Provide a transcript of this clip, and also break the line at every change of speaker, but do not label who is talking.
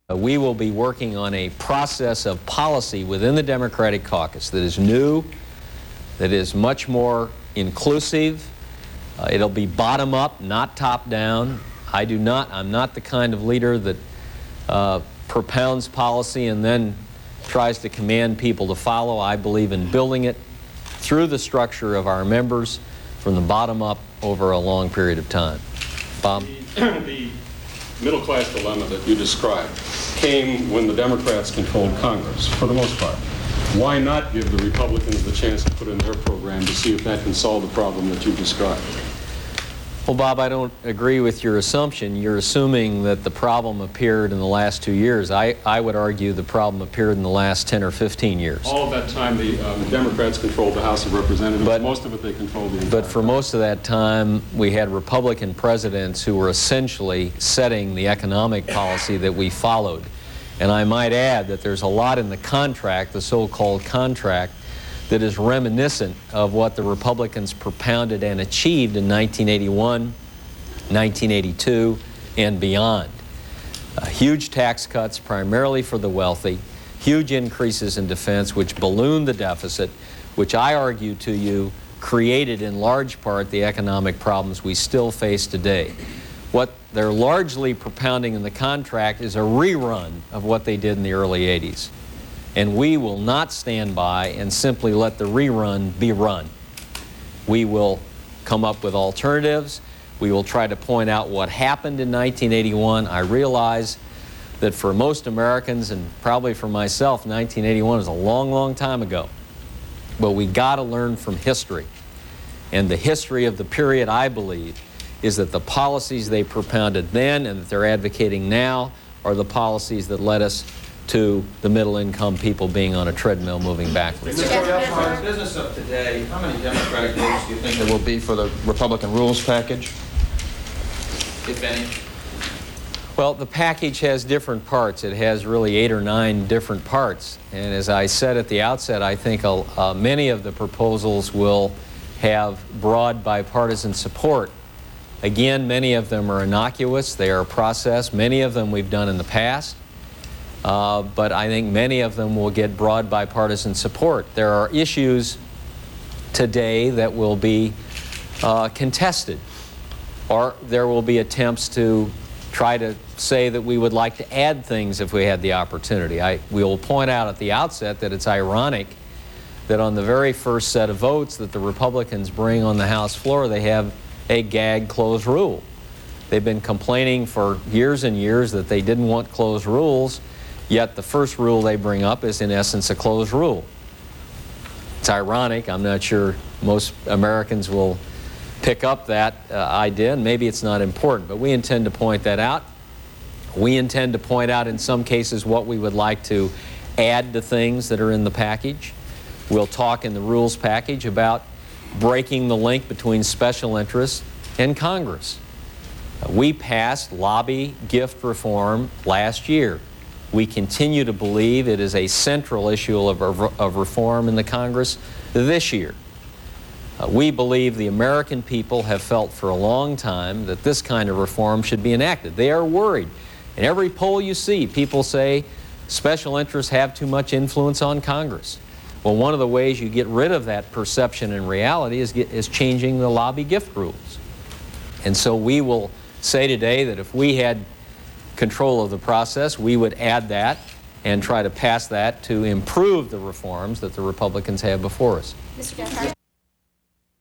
We will be working on a process of policy within the Democratic caucus that is new, that is much more inclusive. It'll be bottom-up, not top-down. I'm not the kind of leader that propounds policy and then tries to command people to follow. I believe in building it through the structure of our members from the bottom up over a long period of time. Bob?
The middle-class dilemma that you described came when the Democrats controlled Congress, for the most part. Why not give the Republicans the chance to put in their program to see if that can solve the problem that you described?
Well, Bob, I don't agree with your assumption. You're assuming that the problem appeared in the last 2 years. I would argue the problem appeared in the last 10 or 15 years.
All of that time, the Democrats controlled the House of Representatives. But most of it, they controlled the entire
But for most of that time, we had Republican presidents who were essentially setting the economic policy that we followed. And I might add that there's a lot in the contract, the so-called contract, that is reminiscent of what the Republicans propounded and achieved in 1981, 1982, and beyond. Huge tax cuts, primarily for the wealthy, huge increases in defense, which ballooned the deficit, which I argue to you created in large part the economic problems we still face today. What they're largely propounding in the contract is a rerun of what they did in the early 80s. And we will not stand by and simply let the rerun be run. We will come up with alternatives. We will try to point out what happened in 1981. I realize that for most Americans, and probably for myself, 1981 is a long, long time ago. But we got to learn from history. And the history of the period, I believe, is that the policies they propounded then and that they're advocating now are the policies that led us to the middle-income people being on a treadmill moving backwards.
Mr. Correa, business of today, how many Democratic votes do you think there will be for the Republican rules package, if any?
Well, the package has different parts. It has really 8 or 9 different parts. And as I said at the outset, I think many of the proposals will have broad bipartisan support. Again, many of them are innocuous. They are processed. Many of them we've done in the past. But I think many of them will get broad bipartisan support. There are issues today that will be contested, or there will be attempts to try to say that we would like to add things if we had the opportunity. We will point out at the outset that it's ironic that on the very first set of votes that the Republicans bring on the House floor, they have a gag closed rule. They've been complaining for years and years that they didn't want closed rules. Yet the first rule they bring up is, in essence, a closed rule. It's ironic. I'm not sure most Americans will pick up that idea, and maybe it's not important, but we intend to point that out. We intend to point out in some cases what we would like to add to things that are in the package. We'll talk in the rules package about breaking the link between special interests and Congress. We passed lobby gift reform last year. We continue to believe it is a central issue of reform in the Congress this year. We believe the American people have felt for a long time that this kind of reform should be enacted. They are worried. In every poll you see, people say special interests have too much influence on Congress. Well, one of the ways you get rid of that perception in reality is changing the lobby gift rules. And so we will say today that if we had control of the process, we would add that and try to pass that to improve the reforms that the Republicans have before us.
Mr. Gephardt.